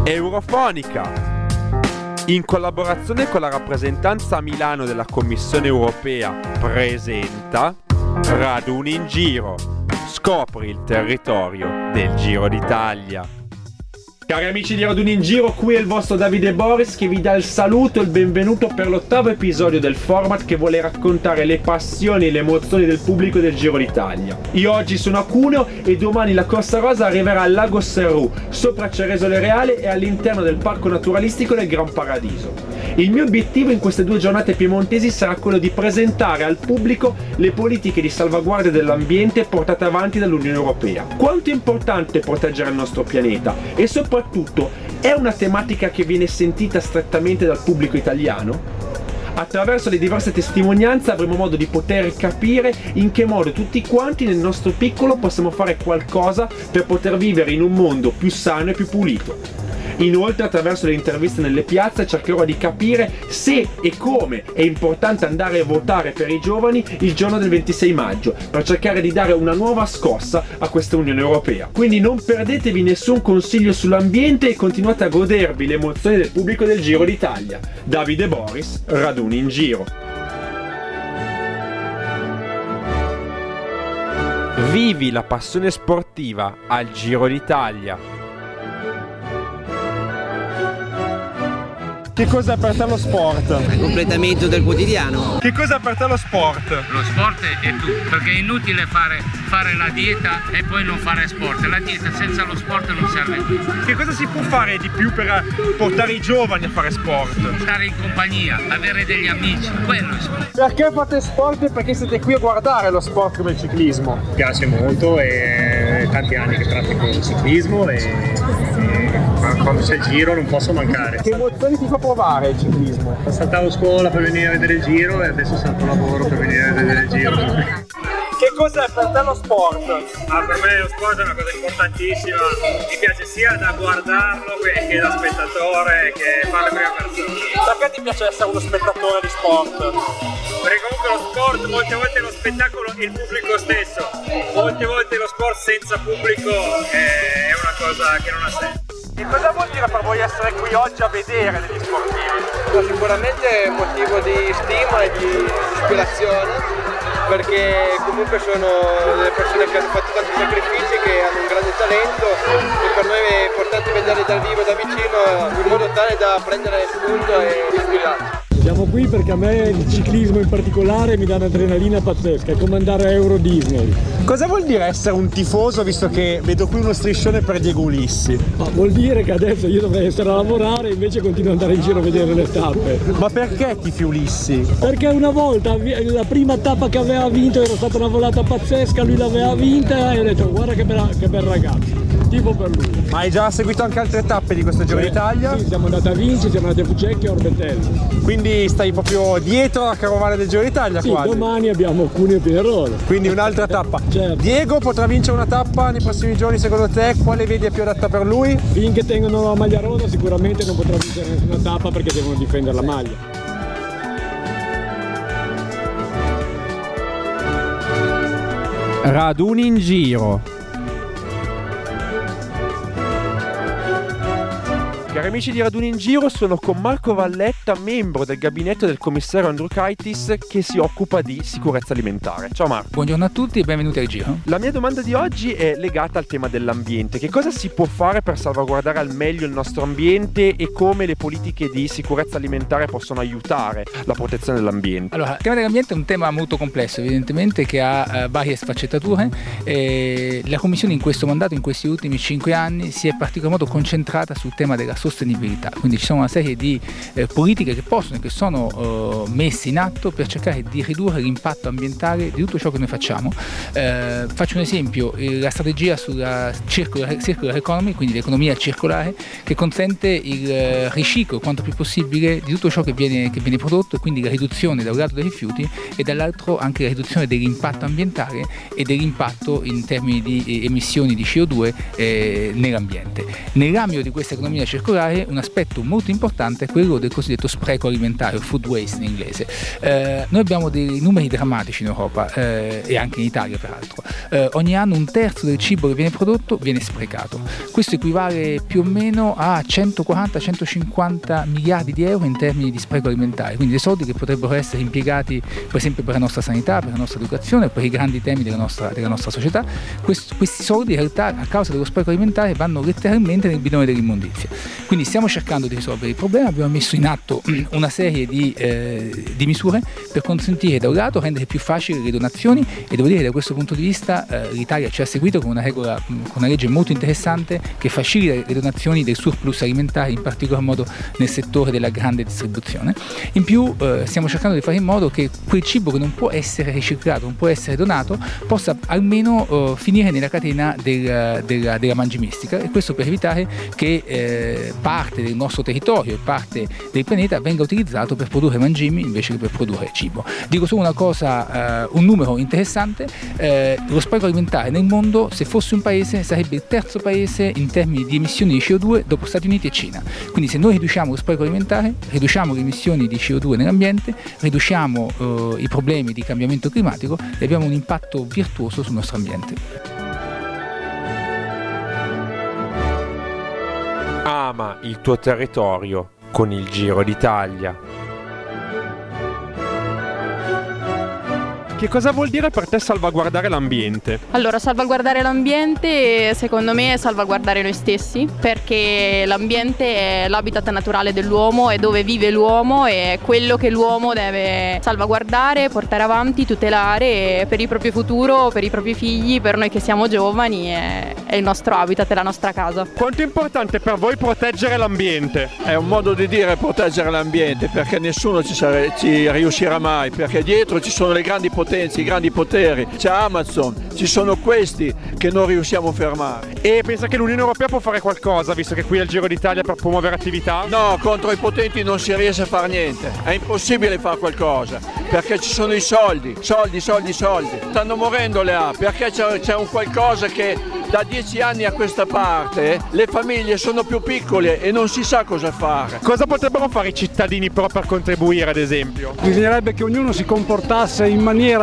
Eurofonica, in collaborazione con la rappresentanza a Milano della Commissione Europea, presenta Raduni in Giro. Scopri il territorio del Giro d'Italia. Cari amici di Raduni in Giro, qui è il vostro Davide Boris che vi dà il saluto e il benvenuto per l'8º episodio del format che vuole raccontare le passioni e le emozioni del pubblico del Giro d'Italia. Io oggi sono a Cuneo e domani la Corsa Rosa arriverà al Lago Serrù, sopra Ceresole Reale e all'interno del parco naturalistico del Gran Paradiso. Il mio obiettivo in queste 2 giornate piemontesi sarà quello di presentare al pubblico le politiche di salvaguardia dell'ambiente portate avanti dall'Unione Europea. Quanto è importante proteggere il nostro pianeta e soprattutto è una tematica che viene sentita strettamente dal pubblico italiano? Attraverso le diverse testimonianze avremo modo di poter capire in che modo tutti quanti nel nostro piccolo possiamo fare qualcosa per poter vivere in un mondo più sano e più pulito. Inoltre, attraverso le interviste nelle piazze cercherò di capire se e come è importante andare a votare per i giovani il giorno del 26 maggio per cercare di dare una nuova scossa a questa Unione Europea. Quindi non perdetevi nessun consiglio sull'ambiente e continuate a godervi le emozioni del pubblico del Giro d'Italia. Davide Boris, Raduni in Giro. Vivi la passione sportiva al Giro d'Italia. Che cos'è per te lo sport? Completamento del quotidiano. Che cos'è per te lo sport? Lo sport è tutto, perché è inutile fare la dieta e poi non fare sport. La dieta senza lo sport non serve più. Che cosa si può fare di più per portare i giovani a fare sport? Stare in compagnia, avere degli amici, quello è sport. Perché fate sport e perché siete qui a guardare lo sport come il ciclismo? Mi piace molto e tanti anni che pratico il ciclismo e quando c'è il giro non posso mancare. Che emozioni ti fa provare il ciclismo? Saltavo scuola per venire a vedere il giro e adesso salto lavoro per venire a vedere il giro. Che cos'è per te lo sport? Per me lo sport è una cosa importantissima, mi piace sia da guardarlo che da spettatore che fare la prima persona. Perché ti piace essere uno spettatore di sport? Perché comunque lo sport molte volte è lo spettacolo e il pubblico stesso, molte volte lo sport senza pubblico è una cosa che non ha senso. E cosa vuol dire per voi essere qui oggi a vedere degli sportivi? Sicuramente è un motivo di stima e di ispirazione, perché comunque sono delle persone che hanno fatto tanti sacrifici, che hanno un grande talento e per noi è importante vederli dal vivo, da vicino, in modo tale da prendere spunto e ispirarci. Siamo qui perché a me il ciclismo in particolare mi dà un'adrenalina pazzesca, è come andare a Euro Disney. Cosa vuol dire essere un tifoso, visto che vedo qui uno striscione per Diego Ulissi? Ma vuol dire che adesso io dovrei essere a lavorare e invece continuo ad andare in giro a vedere le tappe. Ma perché tifi Ulissi? Perché una volta la prima tappa che aveva vinto era stata una volata pazzesca, lui l'aveva vinta e ho detto guarda che bel ragazzo, tifo per lui. Ma hai già seguito anche altre tappe di questo Giro d'Italia? Sì, siamo andati a Vinci, siamo andati a Fucecchi e a Orbetello. Quindi stai proprio dietro la carovana del Giro d'Italia, sì, quasi? Domani abbiamo Cuneo e Pinerolo. Quindi un'altra tappa. Certo. Diego potrà vincere una tappa nei prossimi giorni, secondo te? Quale vedi più adatta per lui? Finché tengono la maglia rosa sicuramente non potrà vincere nessuna tappa perché devono difendere la maglia. Raduni in Giro. Cari amici di Raduni in Giro, sono con Marco Valletta, membro del gabinetto del commissario Andriukaitis che si occupa di sicurezza alimentare. Ciao Marco. Buongiorno a tutti e benvenuti al Giro. La mia domanda di oggi è legata al tema dell'ambiente. Che cosa si può fare per salvaguardare al meglio il nostro ambiente e come le politiche di sicurezza alimentare possono aiutare la protezione dell'ambiente? Allora, il tema dell'ambiente è un tema molto complesso, evidentemente, che ha varie sfaccettature. La Commissione in questo mandato, in questi ultimi 5 anni, si è in particolar modo concentrata sul tema della sostenibilità, quindi ci sono una serie di politiche che possono e che sono messe in atto per cercare di ridurre l'impatto ambientale di tutto ciò che noi facciamo. Faccio un esempio, la strategia sulla circular economy, quindi l'economia circolare, che consente il riciclo quanto più possibile di tutto ciò che viene prodotto, e quindi la riduzione da un lato dei rifiuti e dall'altro anche la riduzione dell'impatto ambientale e dell'impatto in termini di emissioni di CO2 nell'ambiente. Nell'ambito di questa economia circolare sottrarre un aspetto molto importante, quello del cosiddetto spreco alimentare, o food waste in inglese. Noi abbiamo dei numeri drammatici in Europa e anche in Italia peraltro. Ogni anno 1/3 del cibo che viene prodotto viene sprecato. Questo equivale più o meno a 140-150 miliardi di euro in termini di spreco alimentare, quindi dei soldi che potrebbero essere impiegati per esempio per la nostra sanità, per la nostra educazione, per i grandi temi della nostra società. Questi soldi in realtà, a causa dello spreco alimentare, vanno letteralmente nel bidone dell'immondizia. Quindi stiamo cercando di risolvere il problema, abbiamo messo in atto una serie di misure per consentire da un lato rendere più facili le donazioni, e devo dire che da questo punto di vista l'Italia ci ha seguito con una legge molto interessante che facilita le donazioni del surplus alimentare, in particolar modo nel settore della grande distribuzione. In più stiamo cercando di fare in modo che quel cibo che non può essere riciclato, non può essere donato, possa almeno finire nella catena della mangimistica, e questo per evitare che parte del nostro territorio e parte del pianeta venga utilizzato per produrre mangimi invece che per produrre cibo. Dico solo una cosa, un numero interessante: lo spreco alimentare nel mondo, se fosse un paese, sarebbe il terzo paese in termini di emissioni di CO2 dopo Stati Uniti e Cina. Quindi se noi riduciamo lo spreco alimentare, riduciamo le emissioni di CO2 nell'ambiente, riduciamo i problemi di cambiamento climatico e abbiamo un impatto virtuoso sul nostro ambiente. Ama il tuo territorio con il Giro d'Italia. Che cosa vuol dire per te salvaguardare l'ambiente? Allora, salvaguardare l'ambiente secondo me è salvaguardare noi stessi, perché l'ambiente è l'habitat naturale dell'uomo, è dove vive l'uomo, è quello che l'uomo deve salvaguardare, portare avanti, tutelare per il proprio futuro, per i propri figli, per noi che siamo giovani, è il nostro habitat, è la nostra casa. Quanto è importante per voi proteggere l'ambiente? È un modo di dire proteggere l'ambiente, perché nessuno ci riuscirà mai, perché dietro ci sono le grandi potenze, i grandi poteri, c'è Amazon, ci sono questi che non riusciamo a fermare. E pensa che l'Unione Europea può fare qualcosa, visto che qui è il Giro d'Italia, per promuovere attività? No, contro i potenti non si riesce a fare niente, è impossibile fare qualcosa, perché ci sono i soldi. Stanno morendo le api, perché c'è un qualcosa che da 10 anni a questa parte le famiglie sono più piccole e non si sa cosa fare. Cosa potrebbero fare i cittadini però per contribuire, ad esempio? Bisognerebbe che ognuno si comportasse in maniera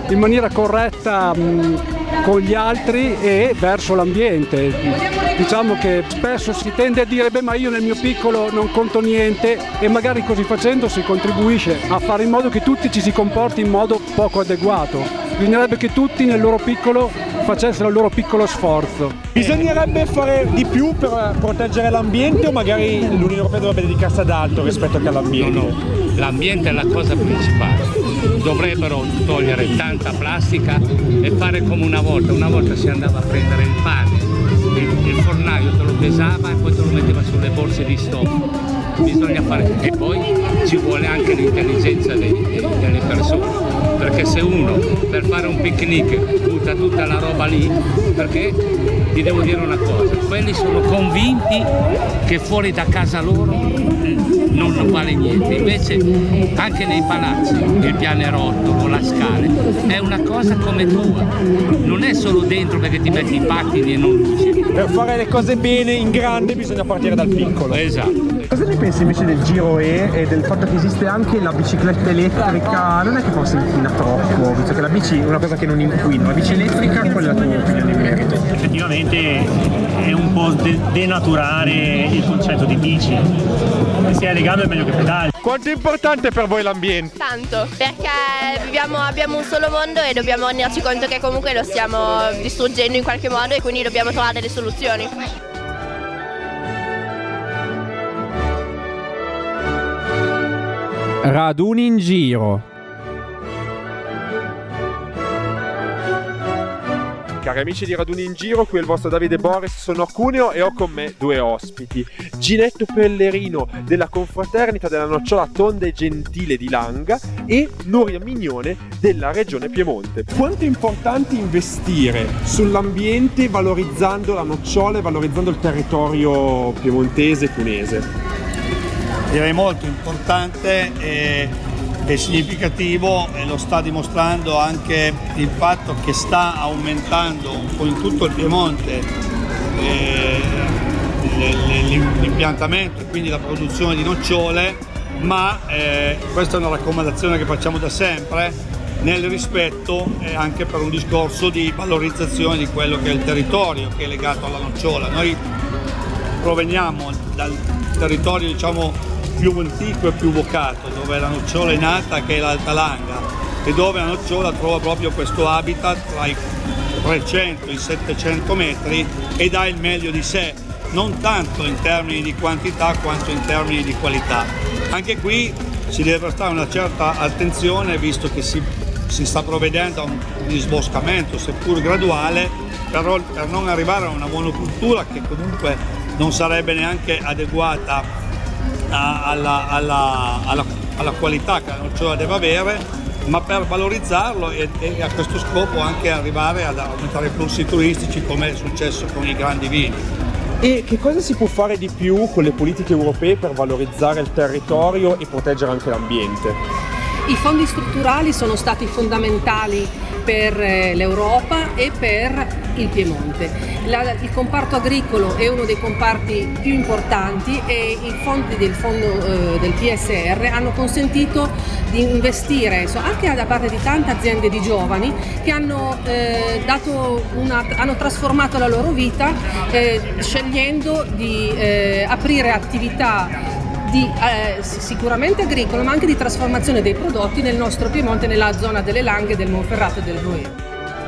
corretta con gli altri e verso l'ambiente. Diciamo che spesso si tende a dire ma io nel mio piccolo non conto niente, e magari così facendo si contribuisce a fare in modo che tutti ci si comporti in modo poco adeguato. Bisognerebbe che tutti nel loro piccolo facessero il loro piccolo sforzo. Bisognerebbe fare di più per proteggere l'ambiente, o magari l'Unione Europea dovrebbe dedicarsi ad altro rispetto che all'ambiente? No, l'ambiente è la cosa principale. Dovrebbero togliere tanta plastica e fare come una volta si andava a prendere il pane, il fornaio te lo pesava e poi te lo metteva sulle borse di stoffa. Bisogna fare, e poi ci vuole anche l'intelligenza delle persone, perché se uno per fare un picnic butta tutta la roba lì, perché ti devo dire una cosa, quelli sono convinti che fuori da casa loro non vale niente, invece anche nei palazzi il pianerottolo, la scala è una cosa come tua, non è solo dentro perché ti metti i pattini e non luci. Per fare le cose bene in grande bisogna partire dal piccolo. Esatto. Cosa ne pensi invece del Giro e del fatto che esiste anche la bicicletta elettrica? Non è che forse inquina troppo, visto che la bici è una cosa che non inquina, la bici elettrica, qual è la tua opinione in merito? Effettivamente è un po' denaturare il concetto di bici, se si è legato è meglio che pedali. Quanto è importante per voi l'ambiente? Tanto, perché abbiamo un solo mondo e dobbiamo renderci conto che comunque lo stiamo distruggendo in qualche modo, e quindi dobbiamo trovare delle soluzioni. Raduni in Giro. Cari amici di Raduni in Giro, qui è il vostro Davide Boris, sono a Cuneo e ho con me due ospiti. Ginetto Pellerino della Confraternita della Nocciola Tonda e Gentile di Langa e Nuria Mignone della Regione Piemonte. Quanto è importante investire sull'ambiente valorizzando la nocciola e valorizzando il territorio piemontese e cunese? Direi molto importante e significativo, e lo sta dimostrando anche il fatto che sta aumentando un po' in tutto il Piemonte l'impiantamento e quindi la produzione di nocciole, ma questa è una raccomandazione che facciamo da sempre, nel rispetto anche per un discorso di valorizzazione di quello che è il territorio che è legato alla nocciola. Noi proveniamo dal territorio, diciamo, più antico e più vocato, dove la nocciola è nata, che è l'Alta Langa, e dove la nocciola trova proprio questo habitat tra i 300 e i 700 metri e dà il meglio di sé, non tanto in termini di quantità quanto in termini di qualità. Anche qui si deve prestare una certa attenzione, visto che si sta provvedendo a un disboscamento, seppur graduale, però per non arrivare a una monocultura che comunque non sarebbe neanche adeguata alla qualità che la nocciola deve avere, ma per valorizzarlo e a questo scopo anche arrivare ad aumentare i flussi turistici, come è successo con i grandi vini. E che cosa si può fare di più con le politiche europee per valorizzare il territorio e proteggere anche l'ambiente? I fondi strutturali sono stati fondamentali per l'Europa e per il Piemonte. Il comparto agricolo è uno dei comparti più importanti e i fondi del PSR hanno consentito di investire anche da parte di tante aziende di giovani che hanno trasformato la loro vita scegliendo di aprire attività sicuramente agricolo, ma anche di trasformazione dei prodotti nel nostro Piemonte, nella zona delle Langhe, del Monferrato e del Roero.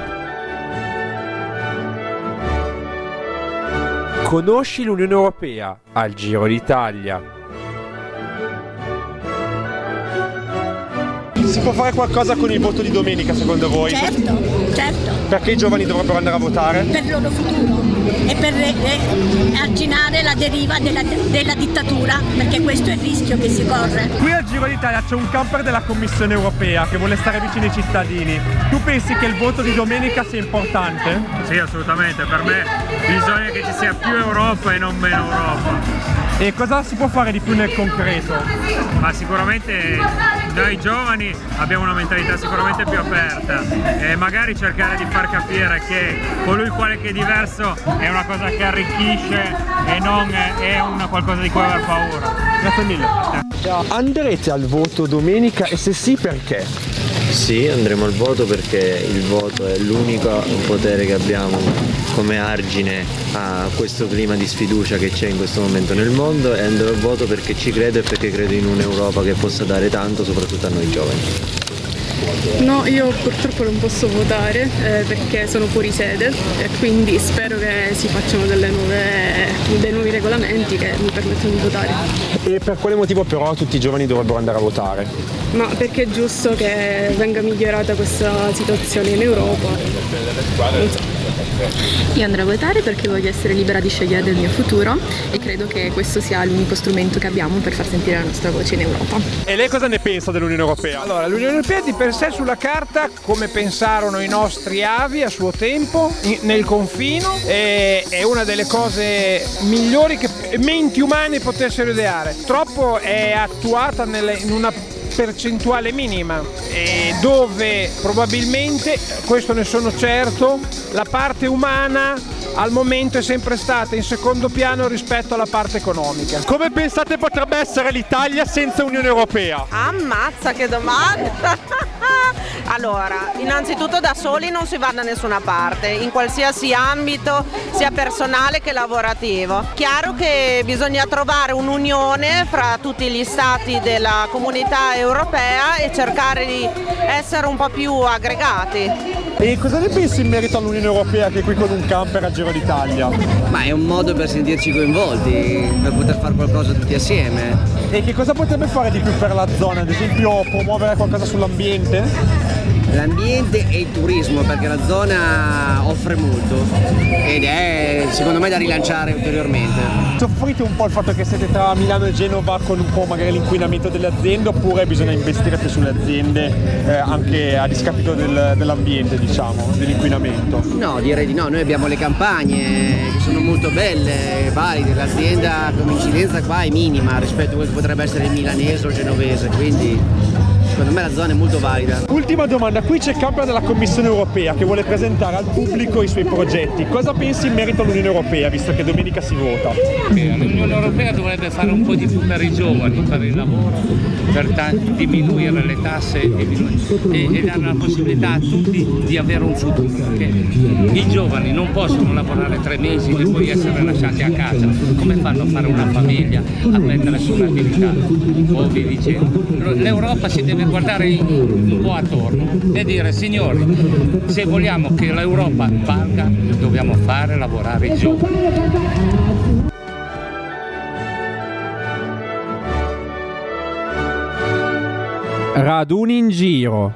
Conosci l'Unione Europea al Giro d'Italia. Si può fare qualcosa con il voto di domenica, secondo voi? Certo. Perché i giovani dovrebbero andare a votare? Per il loro futuro e per arginare la deriva della dittatura, perché questo è il rischio che si corre. Qui al Giro d'Italia c'è un camper della Commissione Europea che vuole stare vicino ai cittadini. Tu pensi che il voto di domenica sia importante? Sì, assolutamente. Per me bisogna che ci sia più Europa e non meno Europa. E cosa si può fare di più nel concreto? Ma sicuramente noi giovani abbiamo una mentalità sicuramente più aperta e magari cercare di far capire che colui quale che è diverso è una cosa che arricchisce e non è una qualcosa di cui aver paura. Grazie mille. Andrete al voto domenica e se sì, perché? Sì, andremo al voto perché il voto è l'unico potere che abbiamo come argine a questo clima di sfiducia che c'è in questo momento nel mondo, e andrò al voto perché ci credo e perché credo in un'Europa che possa dare tanto, soprattutto a noi giovani. No, io purtroppo non posso votare perché sono fuori sede e quindi spero che si facciano dei nuovi regolamenti che mi permettono di votare. E per quale motivo però tutti i giovani dovrebbero andare a votare? Ma perché è giusto che venga migliorata questa situazione in Europa. Non so. Io andrò a votare perché voglio essere libera di scegliere del mio futuro e credo che questo sia l'unico strumento che abbiamo per far sentire la nostra voce in Europa. E lei cosa ne pensa dell'Unione Europea? Allora, l'Unione Europea di per sé sulla carta, come pensarono i nostri avi a suo tempo, nel confino, è una delle cose migliori che menti umane potessero ideare. Troppo è attuata in una percentuale minima, dove probabilmente, questo ne sono certo, la parte umana al momento è sempre stata in secondo piano rispetto alla parte economica. Come pensate potrebbe essere l'Italia senza Unione Europea? Ammazza, che domanda! Allora, innanzitutto da soli non si va da nessuna parte, in qualsiasi ambito, sia personale che lavorativo. Chiaro che bisogna trovare un'unione fra tutti gli stati della comunità europea e cercare di essere un po' più aggregati. E cosa ne pensi in merito all'Unione Europea che è qui con un camper a Giro d'Italia? Ma è un modo per sentirci coinvolti, per poter fare qualcosa tutti assieme. E che cosa potrebbe fare di più per la zona? Ad esempio promuovere qualcosa sull'ambiente? L'ambiente e il turismo, perché la zona offre molto ed è secondo me da rilanciare ulteriormente. Soffrite un po' il fatto che siete tra Milano e Genova con un po' magari l'inquinamento delle aziende, oppure bisogna investire più sulle aziende anche a discapito dell'ambiente, diciamo, dell'inquinamento? No, direi di no, noi abbiamo le campagne che sono molto belle, valide, l'azienda come incidenza qua è minima rispetto a quello che potrebbe essere il milanese o il genovese, quindi secondo me la zona è molto valida. Ultima domanda, qui c'è Capra della Commissione Europea che vuole presentare al pubblico i suoi progetti. Cosa pensi in merito all'Unione Europea, visto che domenica si vota? L'Unione Europea dovrebbe fare un po' di più per i giovani, per il lavoro, per diminuire le tasse e dare la possibilità a tutti di avere un futuro. Perché i giovani non possono lavorare 3 mesi e poi essere lasciati a casa. Come fanno a fare una famiglia, a mettere su un'attività? O vi dicendo. L'Europa si deve guardare un po' attorno e dire: signori, se vogliamo che l'Europa valga, dobbiamo fare lavorare i giovani. Raduni in giro.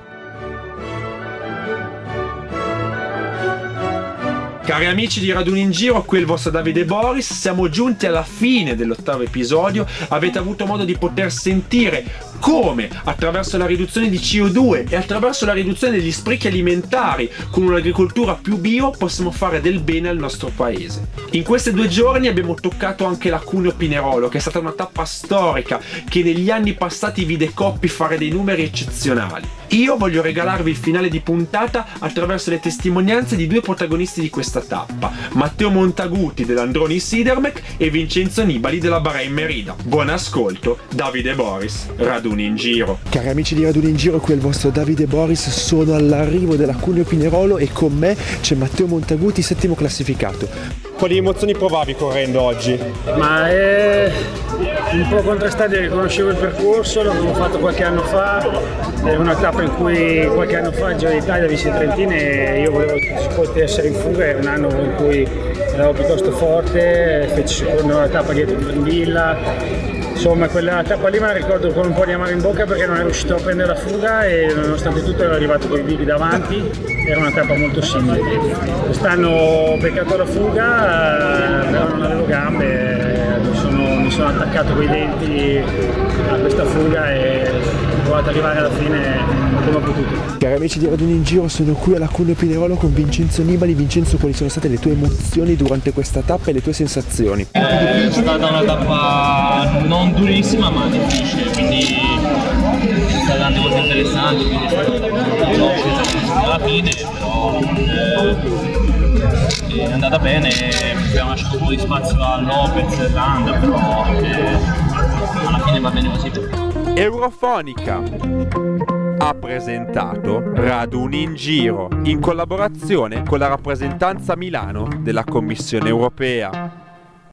Cari amici di Raduni in Giro, qui è il vostro Davide Boris. Siamo giunti alla fine dell'8º episodio. Avete avuto modo di poter sentire come attraverso la riduzione di CO2 e attraverso la riduzione degli sprechi alimentari, con un'agricoltura più bio, possiamo fare del bene al nostro paese. In questi 2 giorni abbiamo toccato anche la Cuneo Pinerolo, che è stata una tappa storica che negli anni passati vide Coppi fare dei numeri eccezionali. Io voglio regalarvi il finale di puntata attraverso le testimonianze di 2 protagonisti di questa tappa: Matteo Montaguti dell'Androni Sidermec e Vincenzo Nibali della Bahrain Merida. Buon ascolto, Davide Boris, Raduni in Giro. Cari amici di Raduni in Giro, qui è il vostro Davide Boris. Sono all'arrivo della Cuneo Pinerolo e con me c'è Matteo Montaguti, 7° classificato. Quali emozioni provavi correndo oggi? Ma è un po' contrastante, conoscevo il percorso, l'avevo fatto qualche anno fa, è una tappa in cui qualche anno fa il Giro d'Italia vinse Trentin e io volevo che si potesse essere in fuga, è un anno in cui ero piuttosto forte, feci seconda tappa dietro Brindilla. Insomma, quella tappa lì me la ricordo con un po' di amaro in bocca perché non ero riuscito a prendere la fuga e nonostante tutto ero arrivato con i big davanti, era una tappa molto simile. Quest'anno ho beccato la fuga, però non avevo gambe, mi sono attaccato coi denti a questa fuga e ho provato ad arrivare alla fine come ho potuto. Cari amici di Raduni in Giro, sono qui alla Cuneo Pinerolo con Vincenzo Nibali. Vincenzo, quali sono state le tue emozioni durante questa tappa e le tue sensazioni? È stata una tappa non durissima ma difficile, quindi ci sono tante cose interessanti, quindi è stata una tappa veloce alla fine, però è andata bene, abbiamo lasciato un po' di spazio a Lopez e Landa, però alla fine va bene così. Eurofonica ha presentato Raduni in Giro in collaborazione con la rappresentanza Milano della Commissione Europea.